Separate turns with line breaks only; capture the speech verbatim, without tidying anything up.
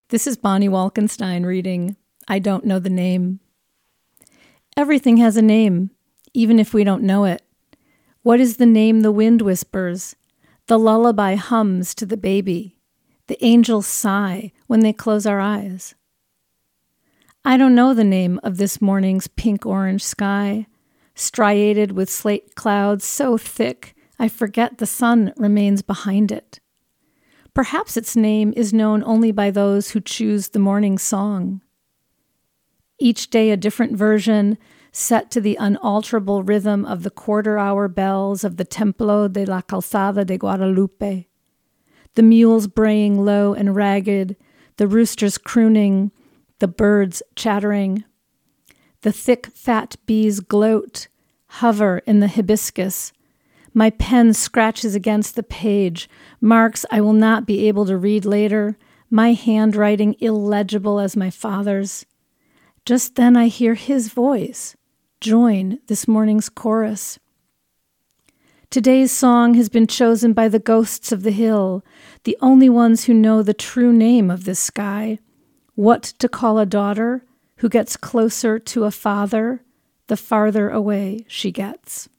This is Bonnie Walkenstein reading I Don't Know the Name. Everything has a name, even if we don't know it. What is the name the wind whispers? The lullaby hums to the baby. The angels sigh when they close our eyes. I don't know the name of this morning's pink-orange sky, striated with slate clouds so thick I forget the sun remains behind it. Perhaps its name is known only by those who choose the morning song. Each day a different version, set to the unalterable rhythm of the quarter-hour bells of the Templo de la Calzada de Guadalupe. The mules braying low and ragged, the roosters crooning, the birds chattering. The thick, fat bees gloat, hover in the hibiscus. My pen scratches against the page, marks I will not be able to read later, my handwriting illegible as my father's. Just then I hear his voice join this morning's chorus. Today's song has been chosen by the ghosts of the hill, the only ones who know the true name of this sky. What to call a daughter who gets closer to a father, the farther away she gets.